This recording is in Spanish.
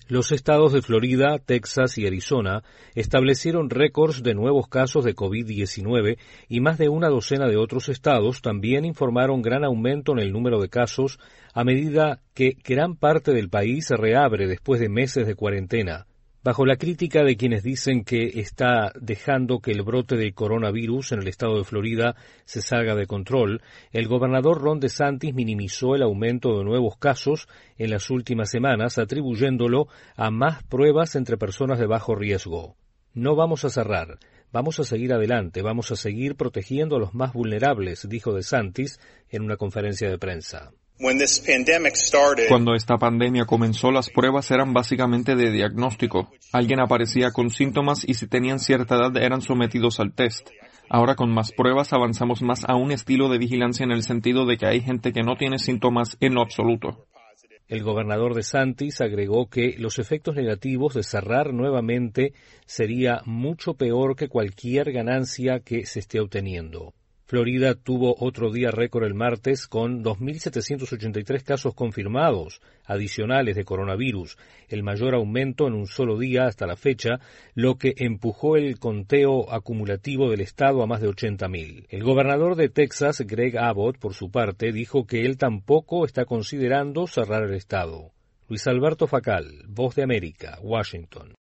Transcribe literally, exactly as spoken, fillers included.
Los estados de Florida, Texas y Arizona establecieron récords de nuevos casos de COVID diecinueve y más de una docena de otros estados también informaron gran aumento en el número de casos a medida que gran parte del país se reabre después de meses de cuarentena. Bajo la crítica de quienes dicen que está dejando que el brote de coronavirus en el estado de Florida se salga de control, el gobernador Ron DeSantis minimizó el aumento de nuevos casos en las últimas semanas, atribuyéndolo a más pruebas entre personas de bajo riesgo. No vamos a cerrar, vamos a seguir adelante, vamos a seguir protegiendo a los más vulnerables, dijo DeSantis en una conferencia de prensa. Cuando esta pandemia comenzó, las pruebas eran básicamente de diagnóstico. Alguien aparecía con síntomas y si tenían cierta edad eran sometidos al test. Ahora con más pruebas avanzamos más a un estilo de vigilancia en el sentido de que hay gente que no tiene síntomas en lo absoluto. El gobernador DeSantis agregó que los efectos negativos de cerrar nuevamente sería mucho peor que cualquier ganancia que se esté obteniendo. Florida tuvo otro día récord el martes con dos mil setecientos ochenta y tres casos confirmados adicionales de coronavirus, el mayor aumento en un solo día hasta la fecha, lo que empujó el conteo acumulativo del estado a más de ochenta mil. El gobernador de Texas, Greg Abbott, por su parte, dijo que él tampoco está considerando cerrar el estado. Luis Alberto Facal, Voz de América, Washington.